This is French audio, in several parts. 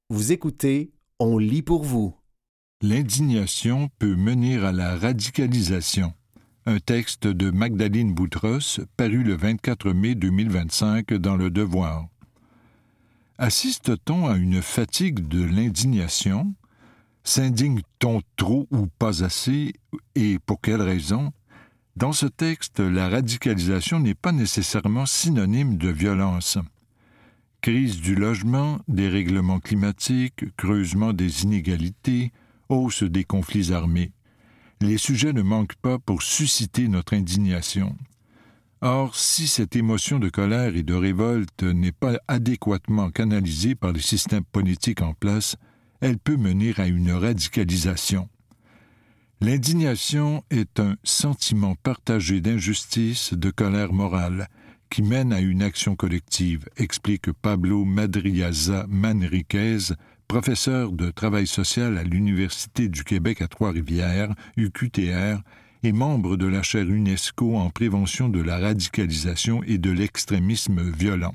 Vous écoutez, on lit pour vous. L'indignation peut mener à la radicalisation. Un texte de Magdalene Boutros, paru le 24 mai 2025 dans Le Devoir. Assiste-t-on à une fatigue de l'indignation? S'indigne-t-on trop ou pas assez, et pour quelle raison? Dans ce texte, la radicalisation n'est pas nécessairement synonyme de violence. Crise du logement, dérèglement climatique, creusement des inégalités, hausse des conflits armés. Les sujets ne manquent pas pour susciter notre indignation. Or, si cette émotion de colère et de révolte n'est pas adéquatement canalisée par les systèmes politiques en place, elle peut mener à une radicalisation. L'indignation est un sentiment partagé d'injustice, de colère morale, qui mène à une action collective, explique Pablo Madriaza Manriquez, professeur de travail social à l'Université du Québec à Trois-Rivières, UQTR, et membre de la chaire UNESCO en prévention de la radicalisation et de l'extrémisme violent.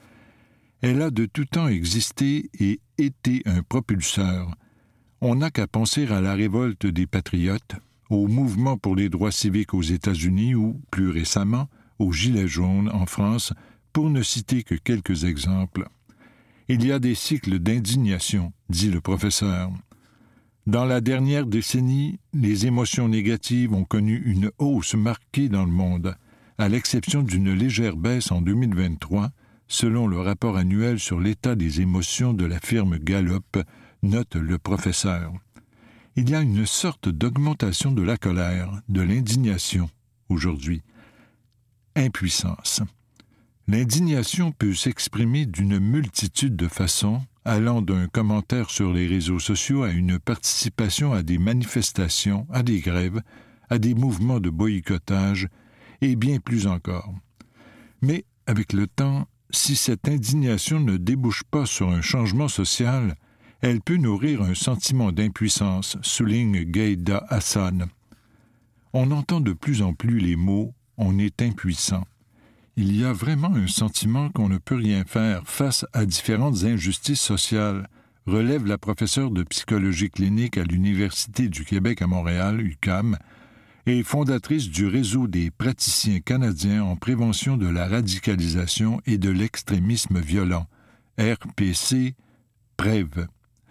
Elle a de tout temps existé et été un propulseur. On n'a qu'à penser à la révolte des patriotes, au mouvement pour les droits civiques aux États-Unis ou, plus récemment, aux Gilets jaunes en France, pour ne citer que quelques exemples. Il y a des cycles d'indignation, dit le professeur. Dans la dernière décennie, les émotions négatives ont connu une hausse marquée dans le monde, à l'exception d'une légère baisse en 2023, selon le rapport annuel sur l'état des émotions de la firme Gallup, note le professeur. Il y a une sorte d'augmentation de la colère, de l'indignation, aujourd'hui. Impuissance. L'indignation peut s'exprimer d'une multitude de façons, allant d'un commentaire sur les réseaux sociaux à une participation à des manifestations, à des grèves, à des mouvements de boycottage, et bien plus encore. Mais, avec le temps, si cette indignation ne débouche pas sur un changement social, elle peut nourrir un sentiment d'impuissance, souligne Gaïda Hassan. On entend de plus en plus les mots « on est impuissant ». Il y a vraiment un sentiment qu'on ne peut rien faire face à différentes injustices sociales, relève la professeure de psychologie clinique à l'Université du Québec à Montréal, UQAM, et fondatrice du réseau des praticiens canadiens en prévention de la radicalisation et de l'extrémisme violent, RPC PREV.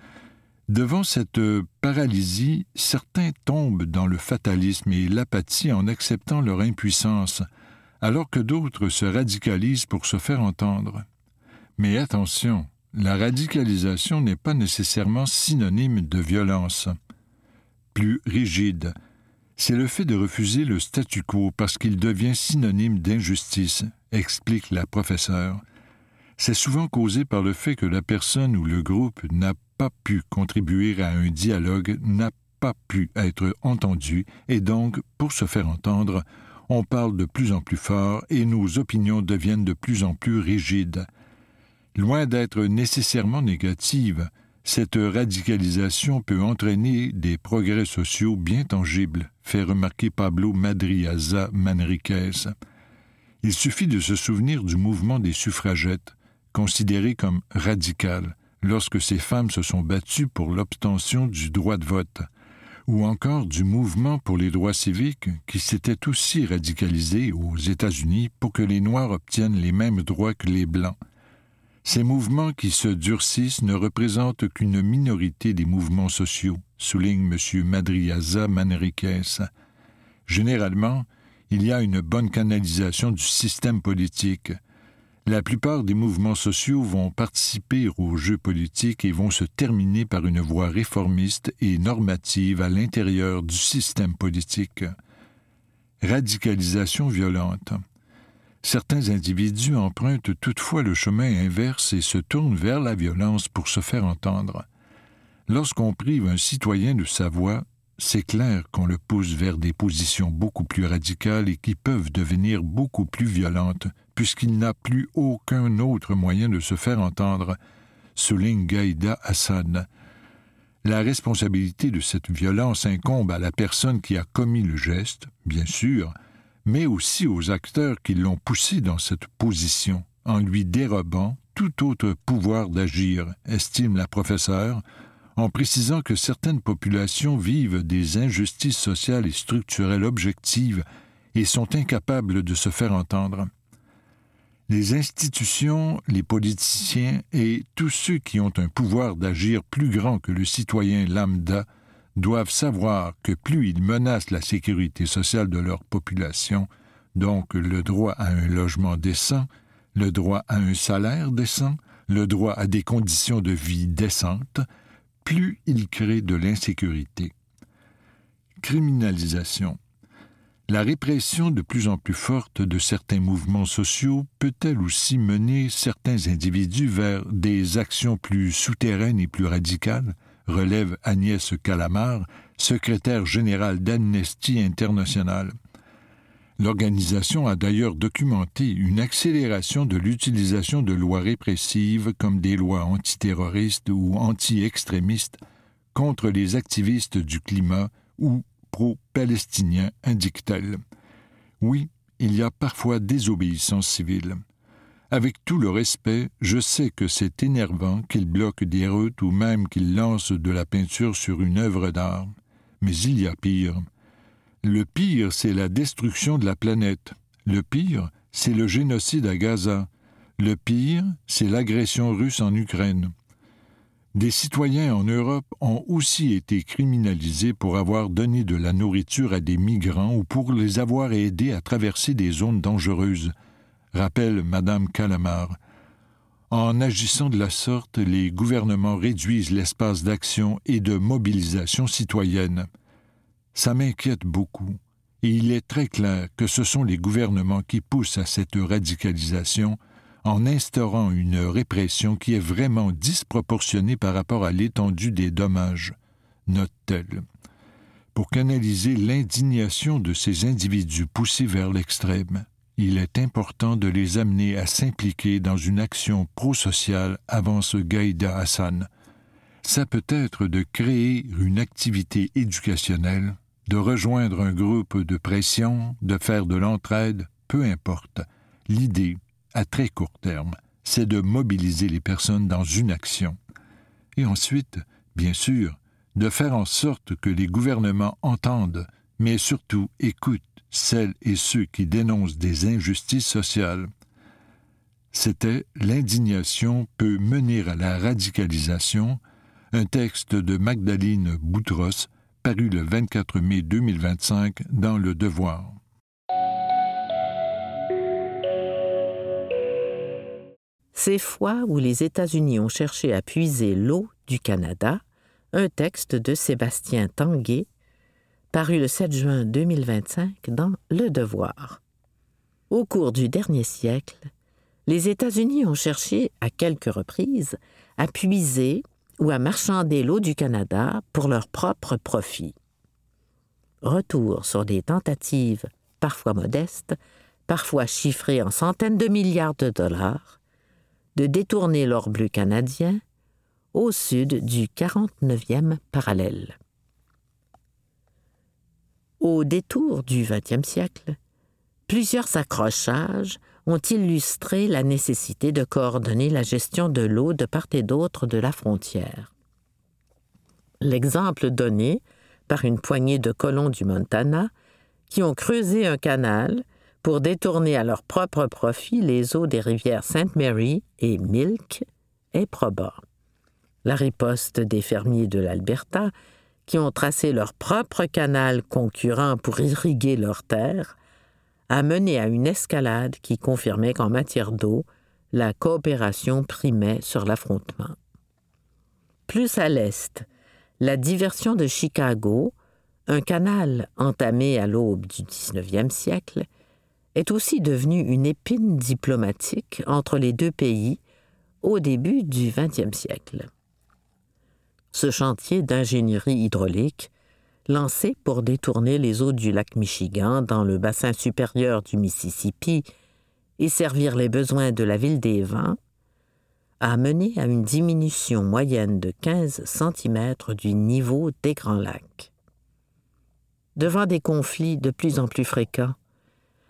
Devant cette paralysie, certains tombent dans le fatalisme et l'apathie en acceptant leur impuissance, alors que d'autres se radicalisent pour se faire entendre. Mais attention, la radicalisation n'est pas nécessairement synonyme de violence. Plus rigide, c'est le fait de refuser le statu quo parce qu'il devient synonyme d'injustice, explique la professeure. C'est souvent causé par le fait que la personne ou le groupe n'a pas pu contribuer à un dialogue, n'a pas pu être entendu, et donc, pour se faire entendre, on parle de plus en plus fort et nos opinions deviennent de plus en plus rigides. Loin d'être nécessairement négative, cette radicalisation peut entraîner des progrès sociaux bien tangibles, fait remarquer Pablo Madriaza Manriquez. Il suffit de se souvenir du mouvement des suffragettes, considéré comme radical, lorsque ces femmes se sont battues pour l'obtention du droit de vote, ou encore du mouvement pour les droits civiques qui s'était aussi radicalisé aux États-Unis pour que les Noirs obtiennent les mêmes droits que les Blancs. Ces mouvements qui se durcissent ne représentent qu'une minorité des mouvements sociaux, souligne M. Madriaza Manriquez. Généralement, il y a une bonne canalisation du système politique. La plupart des mouvements sociaux vont participer au jeu politique et vont se terminer par une voie réformiste et normative à l'intérieur du système politique. Radicalisation violente. Certains individus empruntent toutefois le chemin inverse et se tournent vers la violence pour se faire entendre. Lorsqu'on prive un citoyen de sa voix, c'est clair qu'on le pousse vers des positions beaucoup plus radicales et qui peuvent devenir beaucoup plus violentes, puisqu'il n'a plus aucun autre moyen de se faire entendre, souligne Gaïda Hassan. La responsabilité de cette violence incombe à la personne qui a commis le geste, bien sûr, mais aussi aux acteurs qui l'ont poussé dans cette position, en lui dérobant, tout autre pouvoir d'agir, estime la professeure, en précisant que certaines populations vivent des injustices sociales et structurelles objectives et sont incapables de se faire entendre. Les institutions, les politiciens et tous ceux qui ont un pouvoir d'agir plus grand que le citoyen lambda doivent savoir que plus ils menacent la sécurité sociale de leur population, donc le droit à un logement décent, le droit à un salaire décent, le droit à des conditions de vie décentes, plus ils créent de l'insécurité. Criminalisation. La répression de plus en plus forte de certains mouvements sociaux peut-elle aussi mener certains individus vers des actions plus souterraines et plus radicales, relève Agnès Calamard, secrétaire générale d'Amnesty International. L'organisation a d'ailleurs documenté une accélération de l'utilisation de lois répressives comme des lois antiterroristes ou anti-extrémistes contre les activistes du climat ou pro-palestiniens, indique-t-elle. Oui, il y a parfois désobéissance civile. Avec tout le respect, je sais que c'est énervant qu'ils bloquent des routes ou même qu'ils lancent de la peinture sur une œuvre d'art. Mais il y a pire. Le pire, c'est la destruction de la planète. Le pire, c'est le génocide à Gaza. Le pire, c'est l'agression russe en Ukraine. Des citoyens en Europe ont aussi été criminalisés pour avoir donné de la nourriture à des migrants ou pour les avoir aidés à traverser des zones dangereuses, rappelle Mme Calamard. En agissant de la sorte, les gouvernements réduisent l'espace d'action et de mobilisation citoyenne. Ça m'inquiète beaucoup, et il est très clair que ce sont les gouvernements qui poussent à cette radicalisation en instaurant une répression qui est vraiment disproportionnée par rapport à l'étendue des dommages, note-t-elle. Pour canaliser l'indignation de ces individus poussés vers l'extrême, il est important de les amener à s'impliquer dans une action pro-sociale, avance Gaïda Hassan. Ça peut être de créer une activité éducationnelle, de rejoindre un groupe de pression, de faire de l'entraide, peu importe. L'idée, à très court terme, c'est de mobiliser les personnes dans une action. Et ensuite, bien sûr, de faire en sorte que les gouvernements entendent, mais surtout écoutent celles et ceux qui dénoncent des injustices sociales. C'était « L'indignation peut mener à la radicalisation », un texte de Magdalene Boutros, paru le 24 mai 2025 dans Le Devoir. Ces fois où les États-Unis ont cherché à puiser l'eau du Canada, un texte de Sébastien Tanguay, paru le 7 juin 2025 dans Le Devoir. Au cours du dernier siècle, les États-Unis ont cherché à quelques reprises à puiser ou à marchander l'eau du Canada pour leur propre profit. Retour sur des tentatives parfois modestes, parfois chiffrées en centaines de milliards de dollars, de détourner l'or bleu canadien au sud du 49e parallèle. Au détour du 20e siècle, plusieurs accrochages ont illustré la nécessité de coordonner la gestion de l'eau de part et d'autre de la frontière. L'exemple donné par une poignée de colons du Montana qui ont creusé un canal pour détourner à leur propre profit les eaux des rivières Sainte Mary et Milk est probant. La riposte des fermiers de l'Alberta, qui ont tracé leur propre canal concurrent pour irriguer leurs terres, a mené à une escalade qui confirmait qu'en matière d'eau, la coopération primait sur l'affrontement. Plus à l'est, la diversion de Chicago, un canal entamé à l'aube du 19e siècle, est aussi devenue une épine diplomatique entre les deux pays au début du 20e siècle. Ce chantier d'ingénierie hydraulique, lancé pour détourner les eaux du lac Michigan dans le bassin supérieur du Mississippi et servir les besoins de la ville des Vents, a mené à une diminution moyenne de 15 cm du niveau des Grands Lacs. Devant des conflits de plus en plus fréquents,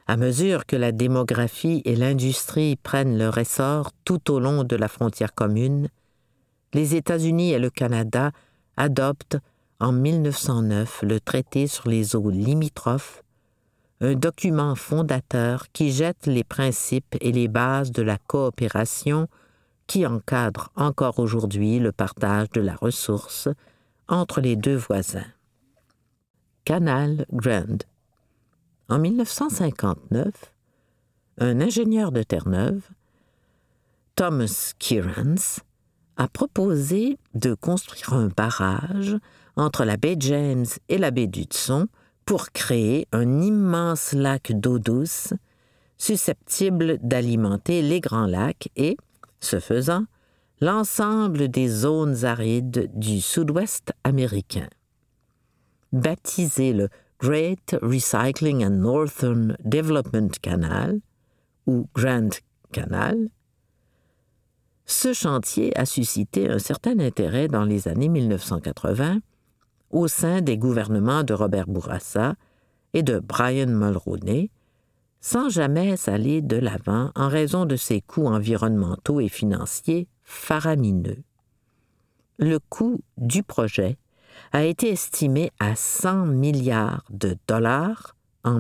À mesure que la démographie et l'industrie prennent leur essor tout au long de la frontière commune, les États-Unis et le Canada adoptent en 1909 le traité sur les eaux limitrophes, un document fondateur qui jette les principes et les bases de la coopération qui encadre encore aujourd'hui le partage de la ressource entre les deux voisins. Canal Grand. En 1959, un ingénieur de Terre-Neuve, Thomas Kierans, a proposé de construire un barrage entre la baie James et la baie d'Hudson pour créer un immense lac d'eau douce susceptible d'alimenter les Grands Lacs et, ce faisant, l'ensemble des zones arides du sud-ouest américain. Baptisé le Great Recycling and Northern Development Canal, ou Grand Canal, ce chantier a suscité un certain intérêt dans les années 1980 au sein des gouvernements de Robert Bourassa et de Brian Mulroney, sans jamais aller de l'avant en raison de ses coûts environnementaux et financiers faramineux. Le coût du projet a été estimé à 100 milliards de dollars en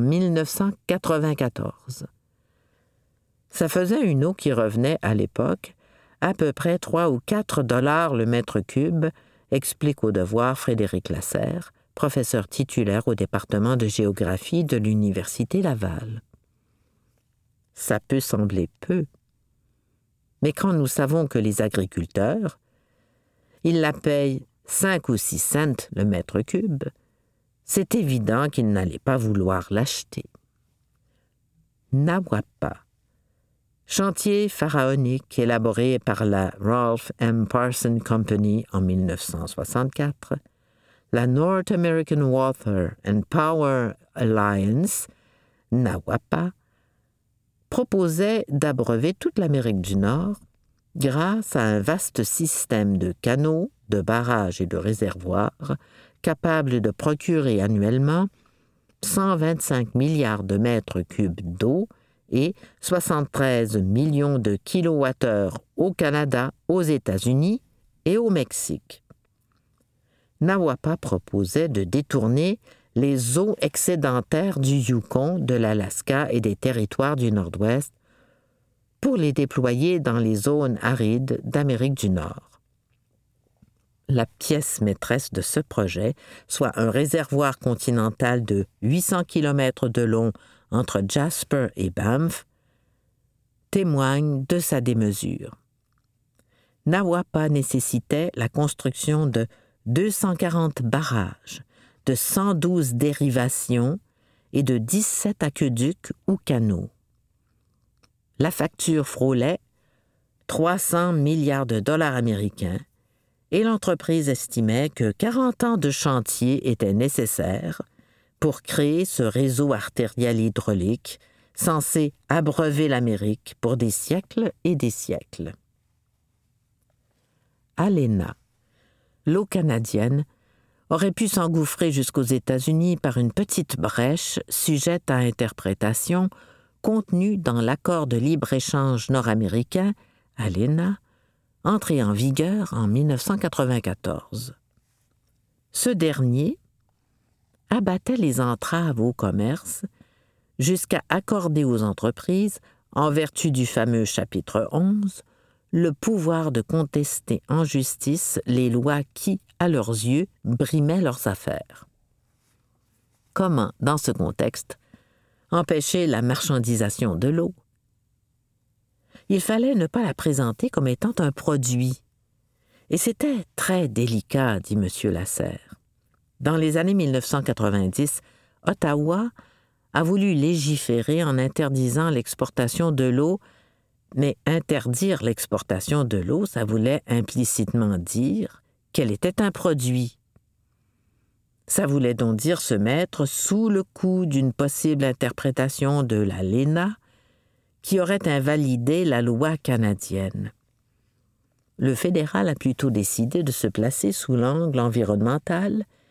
1994. Ça faisait une eau qui revenait à l'époque à peu près 3 ou 4 dollars le mètre cube, explique au Devoir Frédéric Lasserre, professeur titulaire au département de géographie de l'Université Laval. Ça peut sembler peu, mais quand nous savons que les agriculteurs, ils la payent 5 ou 6 cents le mètre cube, c'est évident qu'ils n'allaient pas vouloir l'acheter. Nawapa. Chantier pharaonique élaboré par la Ralph M. Parson Company en 1964, la North American Water and Power Alliance, NAWAPA, proposait d'abreuver toute l'Amérique du Nord grâce à un vaste système de canaux, de barrages et de réservoirs capables de procurer annuellement 125 milliards de mètres cubes d'eau et 73 millions de kilowattheures au Canada, aux États-Unis et au Mexique. NAWAPA proposait de détourner les eaux excédentaires du Yukon, de l'Alaska et des territoires du Nord-Ouest pour les déployer dans les zones arides d'Amérique du Nord. La pièce maîtresse de ce projet, soit un réservoir continental de 800 km de long entre Jasper et Banff, témoigne de sa démesure. NAWAPA nécessitait la construction de 240 barrages, de 112 dérivations et de 17 aqueducs ou canaux. La facture frôlait 300 milliards de dollars américains et l'entreprise estimait que 40 ans de chantier étaient nécessaires pour créer ce réseau artériel hydraulique censé abreuver l'Amérique pour des siècles et des siècles. ALENA, l'eau canadienne, aurait pu s'engouffrer jusqu'aux États-Unis par une petite brèche sujette à interprétation contenue dans l'accord de libre-échange nord-américain, ALENA, entré en vigueur en 1994. Ce dernier abattait les entraves au commerce jusqu'à accorder aux entreprises, en vertu du fameux chapitre 11, le pouvoir de contester en justice les lois qui, à leurs yeux, brimaient leurs affaires. Comment, dans ce contexte, empêcher la marchandisation de l'eau? Il fallait ne pas la présenter comme étant un produit. Et c'était très délicat, dit M. Lasserre. Dans les années 1990, Ottawa a voulu légiférer en interdisant l'exportation de l'eau, mais interdire l'exportation de l'eau, ça voulait implicitement dire qu'elle était un produit. Ça voulait donc dire se mettre sous le coup d'une possible interprétation de l'ALENA qui aurait invalidé la loi canadienne. Le fédéral a plutôt décidé de se placer sous l'angle environnemental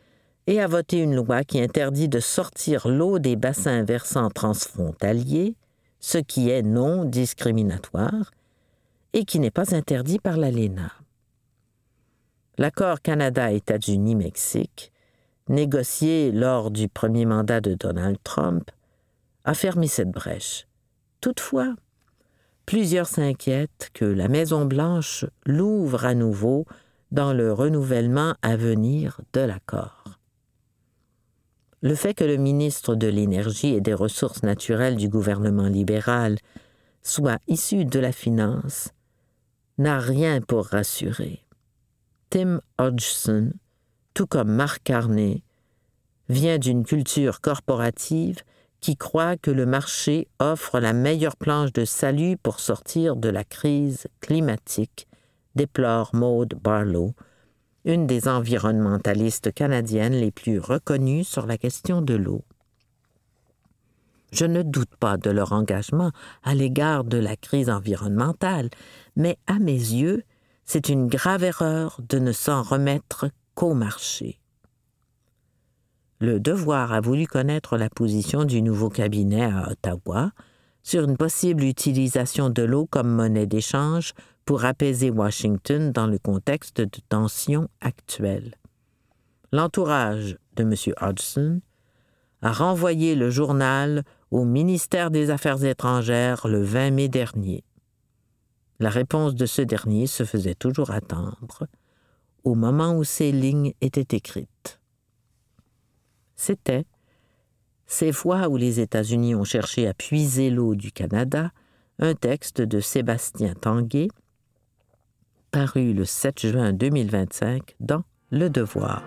et a voté une loi qui interdit de sortir l'eau des bassins versants transfrontaliers, ce qui est non discriminatoire et qui n'est pas interdit par l'ALENA. L'accord Canada-États-Unis-Mexique, négocié lors du premier mandat de Donald Trump, a fermé cette brèche. Toutefois, plusieurs s'inquiètent que la Maison-Blanche l'ouvre à nouveau dans le renouvellement à venir de l'accord. Le fait que le ministre de l'Énergie et des Ressources naturelles du gouvernement libéral soit issu de la finance n'a rien pour rassurer. Tim Hodgson, tout comme Mark Carney, vient d'une culture corporative qui croit que le marché offre la meilleure planche de salut pour sortir de la crise climatique, déplore Maude Barlow, une des environnementalistes canadiennes les plus reconnues sur la question de l'eau. Je ne doute pas de leur engagement à l'égard de la crise environnementale, mais à mes yeux, c'est une grave erreur de ne s'en remettre qu'au marché. Le Devoir a voulu connaître la position du nouveau cabinet à Ottawa sur une possible utilisation de l'eau comme monnaie d'échange pour apaiser Washington dans le contexte de tensions actuelles. L'entourage de M. Hodgson a renvoyé le journal au ministère des Affaires étrangères le 20 mai dernier. La réponse de ce dernier se faisait toujours attendre au moment où ces lignes étaient écrites. C'était Ces fois où les États-Unis ont cherché à puiser l'eau du Canada, un texte de Sébastien Tanguay, paru le 7 juin 2025 dans Le Devoir.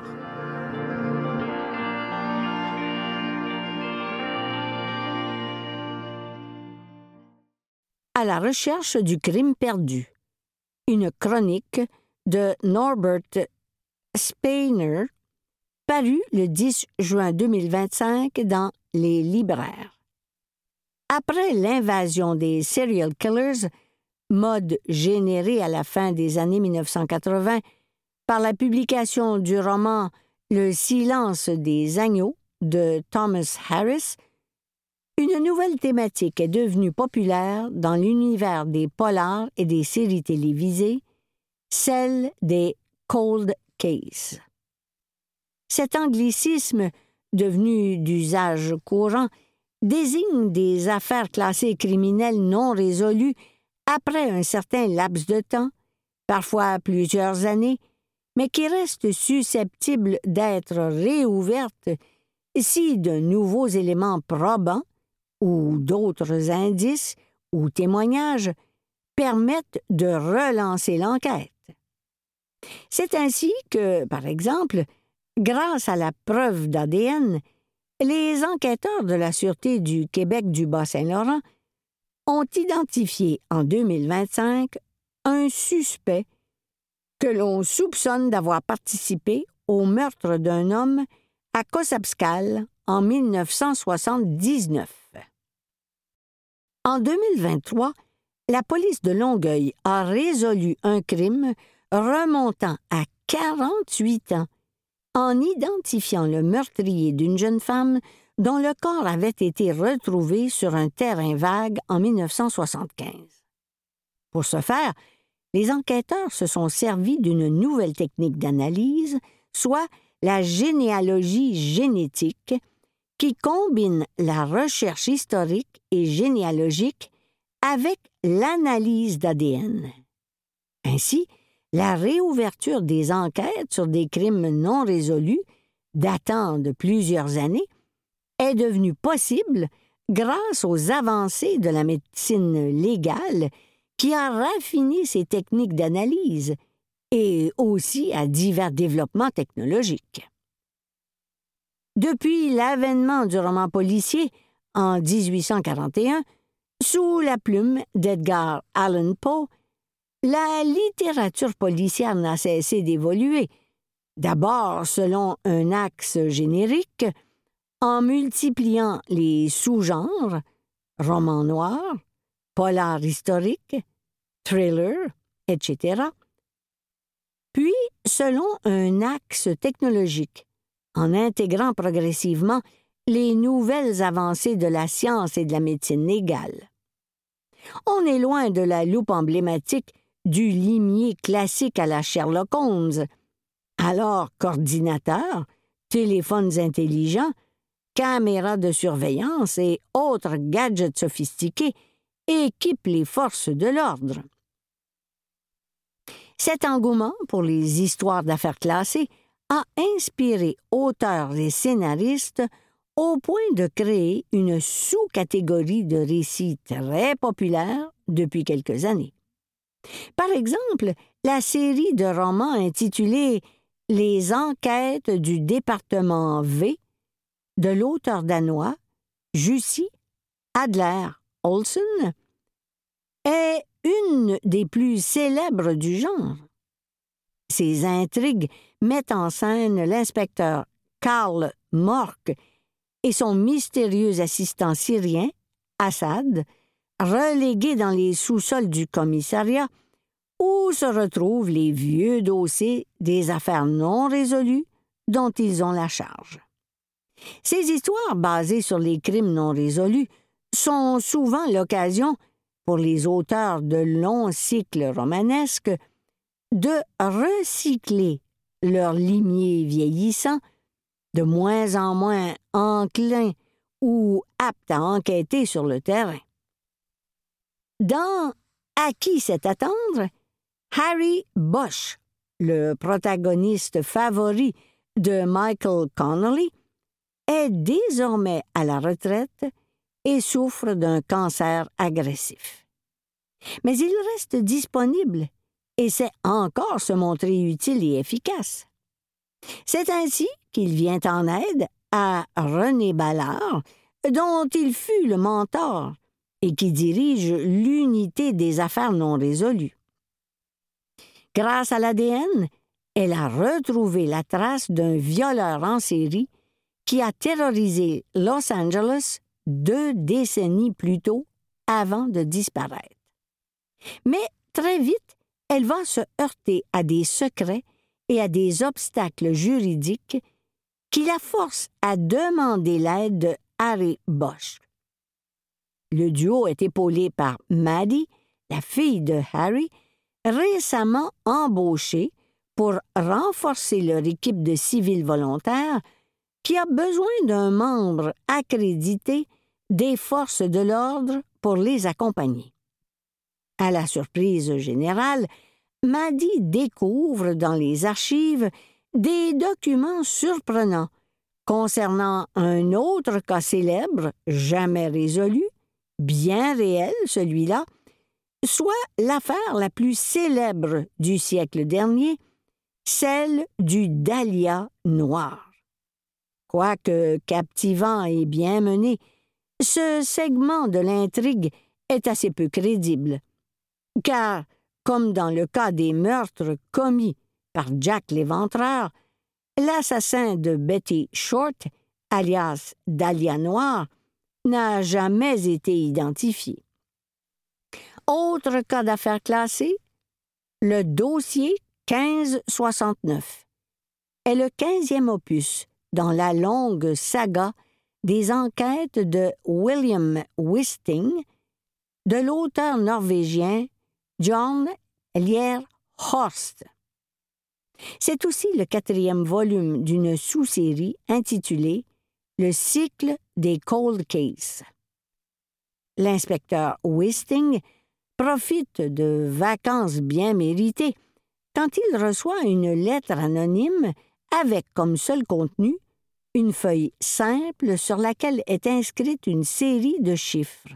À la recherche du crime perdu. Une chronique de Norbert Speiner, paru le 10 juin 2025 dans Les Libraires. Après l'invasion des serial killers, mode généré à la fin des années 1980 par la publication du roman Le silence des agneaux de Thomas Harris, une nouvelle thématique est devenue populaire dans l'univers des polars et des séries télévisées, celle des cold cases. Cet anglicisme, devenu d'usage courant, désigne des affaires classées criminelles non résolues après un certain laps de temps, parfois plusieurs années, mais qui restent susceptibles d'être réouvertes si de nouveaux éléments probants ou d'autres indices ou témoignages permettent de relancer l'enquête. C'est ainsi que, par exemple, grâce à la preuve d'ADN, les enquêteurs de la Sûreté du Québec du Bas-Saint-Laurent ont identifié en 2025 un suspect que l'on soupçonne d'avoir participé au meurtre d'un homme à Cossabscal en 1979. En 2023, la police de Longueuil a résolu un crime remontant à 48 ans en identifiant le meurtrier d'une jeune femme dont le corps avait été retrouvé sur un terrain vague en 1975. Pour ce faire, les enquêteurs se sont servis d'une nouvelle technique d'analyse, soit la généalogie génétique, qui combine la recherche historique et généalogique avec l'analyse d'ADN. Ainsi, la réouverture des enquêtes sur des crimes non résolus, datant de plusieurs années, est devenue possible grâce aux avancées de la médecine légale qui a raffiné ses techniques d'analyse et aussi à divers développements technologiques. Depuis l'avènement du roman policier en 1841, sous la plume d'Edgar Allan Poe, la littérature policière n'a cessé d'évoluer, d'abord selon un axe générique, en multipliant les sous-genres, roman noir, polar historique, thriller, etc., puis selon un axe technologique, en intégrant progressivement les nouvelles avancées de la science et de la médecine légale. On est loin de la loupe emblématique du limier classique à la Sherlock Holmes. Alors, qu'ordinateurs, téléphones intelligents, caméras de surveillance et autres gadgets sophistiqués équipent les forces de l'ordre. Cet engouement pour les histoires d'affaires classées a inspiré auteurs et scénaristes au point de créer une sous-catégorie de récits très populaires depuis quelques années. Par exemple, la série de romans intitulée « Les enquêtes du département V » de l'auteur danois Jussi Adler-Olsen est une des plus célèbres du genre. Ces intrigues mettent en scène l'inspecteur Karl Mork et son mystérieux assistant syrien, Assad, relégués dans les sous-sols du commissariat où se retrouvent les vieux dossiers des affaires non résolues dont ils ont la charge. Ces histoires basées sur les crimes non résolus sont souvent l'occasion, pour les auteurs de longs cycles romanesques, de recycler leur limier vieillissant, de moins en moins enclin ou apte à enquêter sur le terrain. Dans À qui c'est attendre, Harry Bosch, le protagoniste favori de Michael Connelly, est désormais à la retraite et souffre d'un cancer agressif. Mais il reste disponible et sait encore se montrer utile et efficace. C'est ainsi qu'il vient en aide à René Ballard, dont il fut le mentor et qui dirige l'unité des affaires non résolues. Grâce à l'ADN, elle a retrouvé la trace d'un violeur en série qui a terrorisé Los Angeles 2 décennies plus tôt avant de disparaître. Mais très vite, elle va se heurter à des secrets et à des obstacles juridiques qui la forcent à demander l'aide de Harry Bosch. Le duo est épaulé par Maddie, la fille de Harry, récemment embauchée pour renforcer leur équipe de civils volontaires qui a besoin d'un membre accrédité des forces de l'ordre pour les accompagner. À la surprise générale, Maddie découvre dans les archives des documents surprenants concernant un autre cas célèbre, jamais résolu, bien réel celui-là, soit l'affaire la plus célèbre du siècle dernier, celle du dahlia noir. Quoique captivant et bien mené, ce segment de l'intrigue est assez peu crédible, car, comme dans le cas des meurtres commis par Jack l'Éventreur, l'assassin de Betty Short, alias Dahlia Noir, n'a jamais été identifié. Autre cas d'affaires classé, le dossier 1569 est le 15e opus dans la longue saga des enquêtes de William Wisting, de l'auteur norvégien John Lier Horst. C'est aussi le 4e volume d'une sous-série intitulée Le cycle des cold cases. L'inspecteur Wisting profite de vacances bien méritées quand il reçoit une lettre anonyme avec comme seul contenu une feuille simple sur laquelle est inscrite une série de chiffres.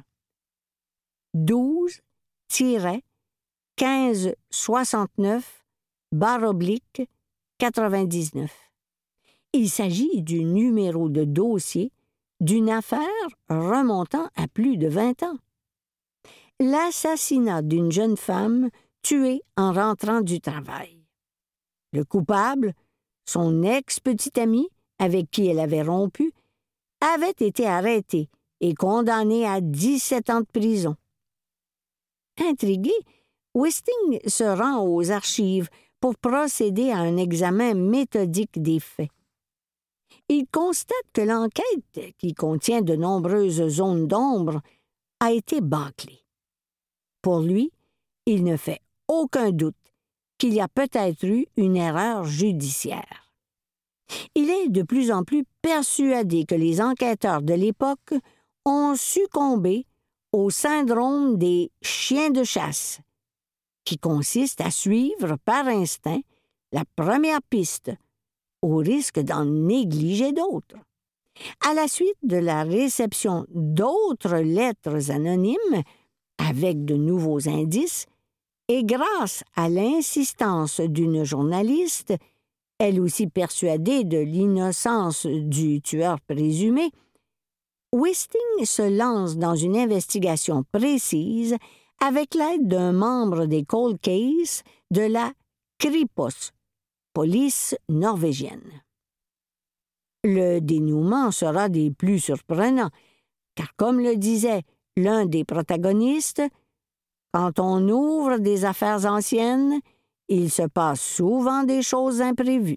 12-1569/99. Il s'agit du numéro de dossier d'une affaire remontant à plus de 20 ans. L'assassinat d'une jeune femme tuée en rentrant du travail. Le coupable, son ex-petit ami, avec qui elle avait rompu, avait été arrêté et condamné à 17 ans de prison. Intrigué, Wisting se rend aux archives pour procéder à un examen méthodique des faits. Il constate que l'enquête, qui contient de nombreuses zones d'ombre, a été bâclée. Pour lui, il ne fait aucun doute qu'il y a peut-être eu une erreur judiciaire. Il est de plus en plus persuadé que les enquêteurs de l'époque ont succombé au syndrome des chiens de chasse, qui consiste à suivre par instinct la première piste, au risque d'en négliger d'autres. À la suite de la réception d'autres lettres anonymes avec de nouveaux indices, et grâce à l'insistance d'une journaliste, elle aussi persuadée de l'innocence du tueur présumé, Wisting se lance dans une investigation précise avec l'aide d'un membre des Cold Case de la Kripos, police norvégienne. Le dénouement sera des plus surprenants, car comme le disait l'un des protagonistes, quand on ouvre des affaires anciennes, il se passe souvent des choses imprévues.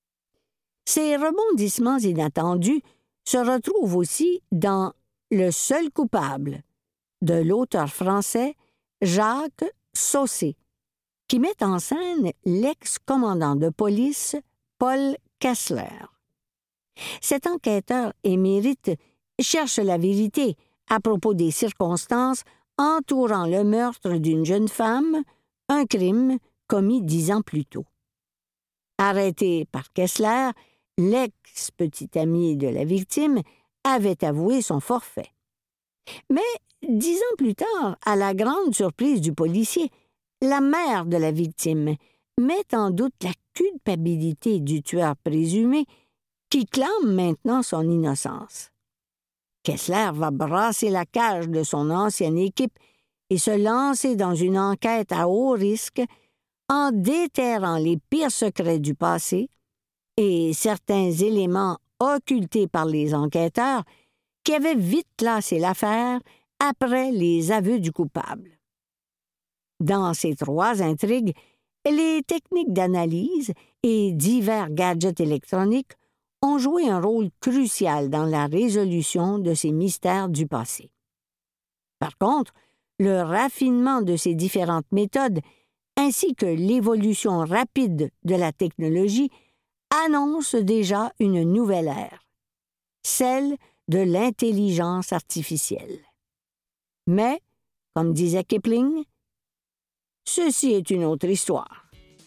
Ces rebondissements inattendus se retrouvent aussi dans Le seul coupable de l'auteur français Jacques Saussé, qui met en scène l'ex-commandant de police Paul Kessler. Cet enquêteur émérite cherche la vérité à propos des circonstances entourant le meurtre d'une jeune femme, un crime commis 10 ans plus tôt. Arrêté par Kessler, l'ex-petit ami de la victime avait avoué son forfait. Mais 10 ans plus tard, à la grande surprise du policier, la mère de la victime met en doute la culpabilité du tueur présumé qui clame maintenant son innocence. Kessler va brasser la cage de son ancienne équipe et se lancer dans une enquête à haut risque en déterrant les pires secrets du passé et certains éléments occultés par les enquêteurs qui avaient vite classé l'affaire après les aveux du coupable. Dans ces 3 intrigues, les techniques d'analyse et divers gadgets électroniques ont joué un rôle crucial dans la résolution de ces mystères du passé. Par contre, le raffinement de ces différentes méthodes ainsi que l'évolution rapide de la technologie annoncent déjà une nouvelle ère, celle de l'intelligence artificielle. Mais, comme disait Kipling, ceci est une autre histoire.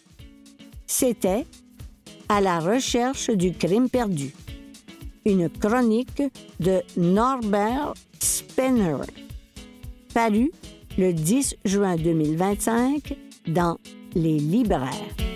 C'était À la recherche du crime perdu, une chronique de Norbert Spener, parue le 10 juin 2025 dans Les Libraires.